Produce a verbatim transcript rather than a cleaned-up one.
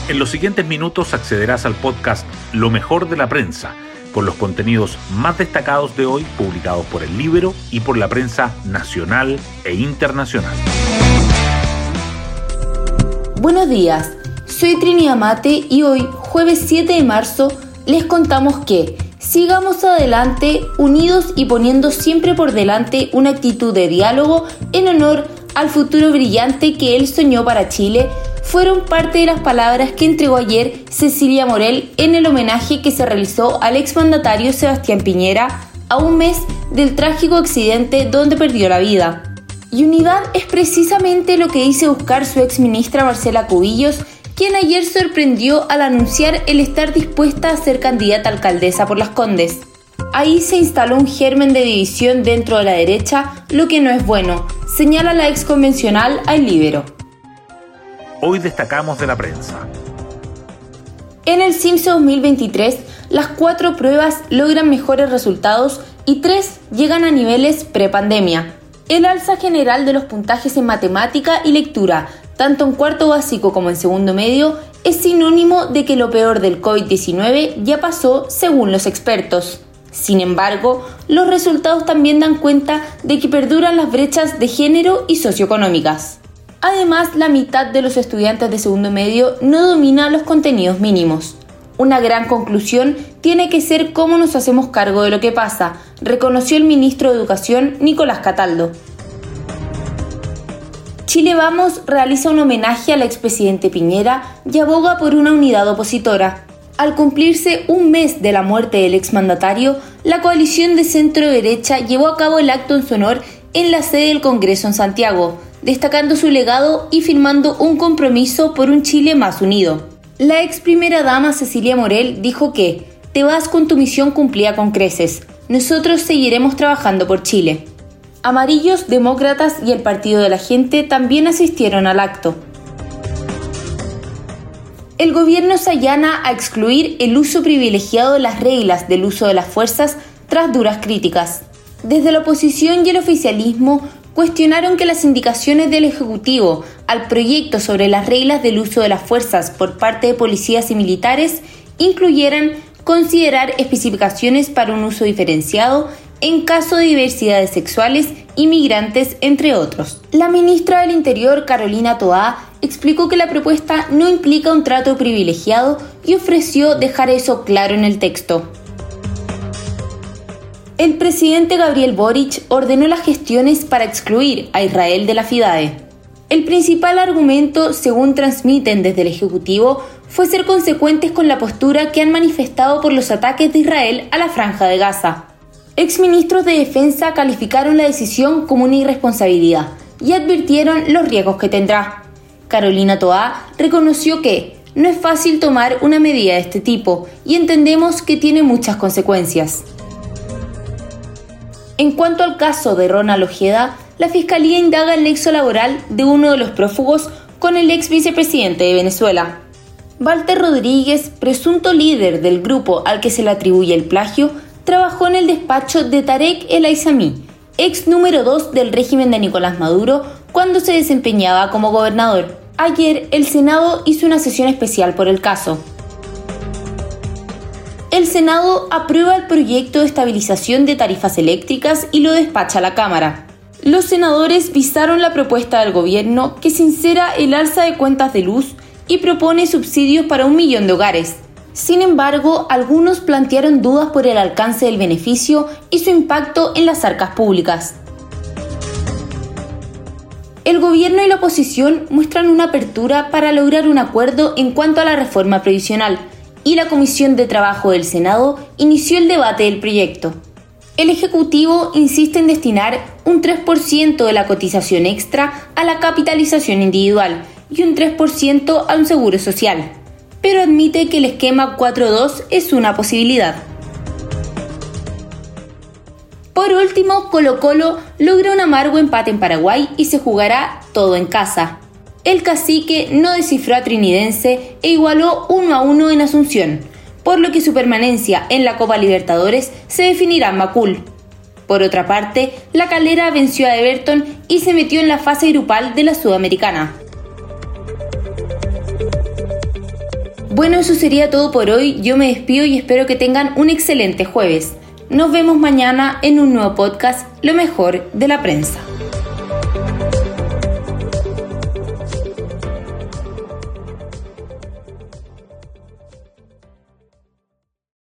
En los siguientes minutos accederás al podcast Lo mejor de la prensa, con los contenidos más destacados de hoy publicados por El Líbero y por la prensa nacional e internacional. Buenos días, soy Trini Amate y hoy, jueves siete de marzo, les contamos que sigamos adelante, unidos y poniendo siempre por delante una actitud de diálogo en honor al futuro brillante que él soñó para Chile, fueron parte de las palabras que entregó ayer Cecilia Morel en el homenaje que se realizó al exmandatario Sebastián Piñera a un mes del trágico accidente donde perdió la vida. Y unidad es precisamente lo que dice buscar su exministra Marcela Cubillos, quien ayer sorprendió al anunciar el estar dispuesta a ser candidata a alcaldesa por Las Condes. Ahí se instaló un germen de división dentro de la derecha, lo que no es bueno, señala la exconvencional a El Líbero. Hoy destacamos de la prensa. En el CIMSE dos mil veintitrés, las cuatro pruebas logran mejores resultados y tres llegan a niveles prepandemia. El alza general de los puntajes en matemática y lectura, tanto en cuarto básico como en segundo medio, es sinónimo de que lo peor del covid diecinueve ya pasó según los expertos. Sin embargo, los resultados también dan cuenta de que perduran las brechas de género y socioeconómicas. Además, la mitad de los estudiantes de segundo medio no domina los contenidos mínimos. Una gran conclusión tiene que ser cómo nos hacemos cargo de lo que pasa, reconoció el ministro de Educación, Nicolás Cataldo. Chile Vamos realiza un homenaje al expresidente Piñera y aboga por una unidad opositora. Al cumplirse un mes de la muerte del exmandatario, la coalición de centro-derecha llevó a cabo el acto en su honor en la sede del Congreso en Santiago, destacando su legado y firmando un compromiso por un Chile más unido. La ex primera dama Cecilia Morel dijo que «Te vas con tu misión cumplida con creces. Nosotros seguiremos trabajando por Chile». Amarillos, Demócratas y el Partido de la Gente también asistieron al acto. El gobierno se allana a excluir el uso privilegiado de las reglas del uso de las fuerzas tras duras críticas. Desde la oposición y el oficialismo cuestionaron que las indicaciones del Ejecutivo al proyecto sobre las reglas del uso de las fuerzas por parte de policías y militares incluyeran considerar especificaciones para un uso diferenciado en caso de diversidades sexuales y migrantes, entre otros. La ministra del Interior, Carolina Toá, explicó que la propuesta no implica un trato privilegiado y ofreció dejar eso claro en el texto. El presidente Gabriel Boric ordenó las gestiones para excluir a Israel de la FIDAE. El principal argumento, según transmiten desde el Ejecutivo, fue ser consecuentes con la postura que han manifestado por los ataques de Israel a la Franja de Gaza. Exministros de Defensa calificaron la decisión como una irresponsabilidad y advirtieron los riesgos que tendrá. Carolina Toá reconoció que no es fácil tomar una medida de este tipo y entendemos que tiene muchas consecuencias. En cuanto al caso de Ronald Ojeda, la Fiscalía indaga el nexo laboral de uno de los prófugos con el ex vicepresidente de Venezuela. Walter Rodríguez, presunto líder del grupo al que se le atribuye el plagio, trabajó en el despacho de Tarek El Aizami, ex número dos del régimen de Nicolás Maduro, cuando se desempeñaba como gobernador. Ayer, el Senado hizo una sesión especial por el caso. El Senado aprueba el proyecto de estabilización de tarifas eléctricas y lo despacha a la Cámara. Los senadores visaron la propuesta del gobierno que sincera el alza de cuentas de luz y propone subsidios para un millón de hogares. Sin embargo, algunos plantearon dudas por el alcance del beneficio y su impacto en las arcas públicas. El gobierno y la oposición muestran una apertura para lograr un acuerdo en cuanto a la reforma previsional, y la Comisión de Trabajo del Senado inició el debate del proyecto. El Ejecutivo insiste en destinar un tres por ciento de la cotización extra a la capitalización individual y un tres por ciento a un seguro social, pero admite que el esquema cuatro dos es una posibilidad. Por último, Colo-Colo logra un amargo empate en Paraguay y se jugará todo en casa. El cacique no descifró a Trinidense e igualó uno a uno en Asunción, por lo que su permanencia en la Copa Libertadores se definirá en Macul. Por otra parte, La Calera venció a Everton y se metió en la fase grupal de la Sudamericana. Bueno, eso sería todo por hoy. Yo me despido y espero que tengan un excelente jueves. Nos vemos mañana en un nuevo podcast, Lo mejor de la prensa.